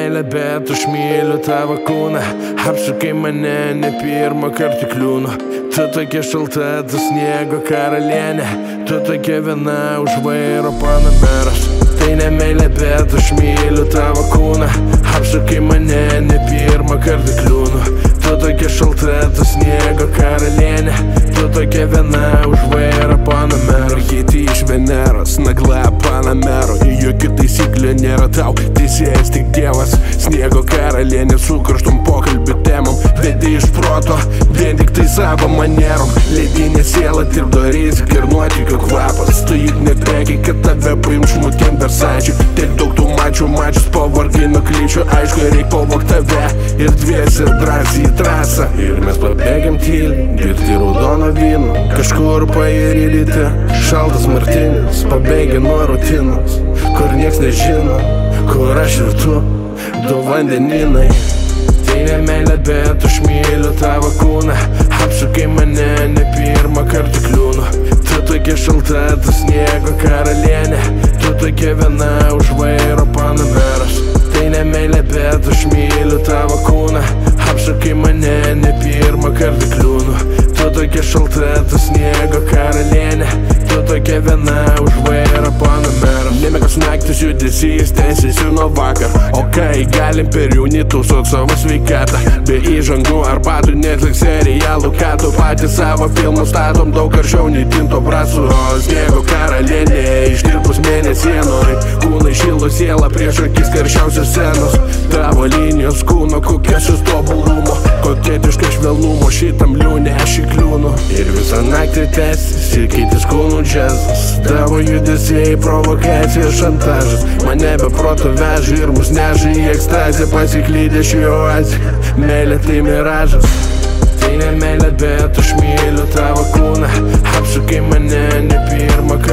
meilė, bet aš myliu tavo kūną. Apsukai mane, ne pirmą kartą kliūnu. Tu tokia šalta, tu sniego karalienė. Tu tokia viena už vairo Panameros. Tai ne meilė, bet aš myliu tavo kūną. Apsukai mane, ne pirmą kartą kliūnu. Tu tokia šalta, tu sniego karalienė. Tu tokia viena už vairo Panameros. Keiti iš Veneros, nagla Panamero. Jokių taisyklių nėra tau, teisėjas tik Dievas. Sniego karalienė su karštom pokalbių temom. Vedi iš proto, vien tik tai savo manierom. Ledinė siela tirpdo riziką ir nuotykių kvapas. Tu juk nebekiai, kad tave paims žmogėm Versačių. Tiek daug tų mačius pavargai nuklyčių. Aišku, reik pavok tave ir dviesi drąsiai į trasą. Ir mes pabėgiam tyliai, girti raudono vyno. Kažkur pairylyti, šaltas martinis. Pabėgi nuo rutinos, kur nieks nežino, kur aš ir tu, du vandeninai. Tai ne meilė, bet aš myliu tavo kūną. Apsukai mane, ne pirmą kartą kliūnu. Tu tokia šalta, tu sniego karalienė. Tu tokia viena už vairo Panameros. Tai ne meilė, bet aš myliu tavo kūną. Apsukai mane, ne pirmą kartą kliūnu. Tu tokia šalta, tu sniego karalienė. Tu tokia viena už vairo Panameros. Nemėgas naktis judesys, tęsiasi nuo vakar. Ok, galim per jaunį tausot savo sveikatą. Be įžangų ar batų, Netflix serialų, ką tu patys savo filmus statom daug karščiau nei tinto brasų. O sniego karalienė, išdirbus mėnesienoj. Kūnai šilo sielą prieš akis karščiausios scenos. Tavo linijos kūno, kokiosios tobulumo. Koketiška švelnumo, šitam liūnė aš įkliūnu. Ir visą naktį tęsiasi keitis kūnų džiazas. Tavo judesiai, provokacija, šantažas. Mane be proto veža ir mus neža į ekstazę. Pasiklydė šį oazį, meilė tai miražas. Tai ne meilė, bet aš myliu tavo kūną. Apsukai mane, ne pirmą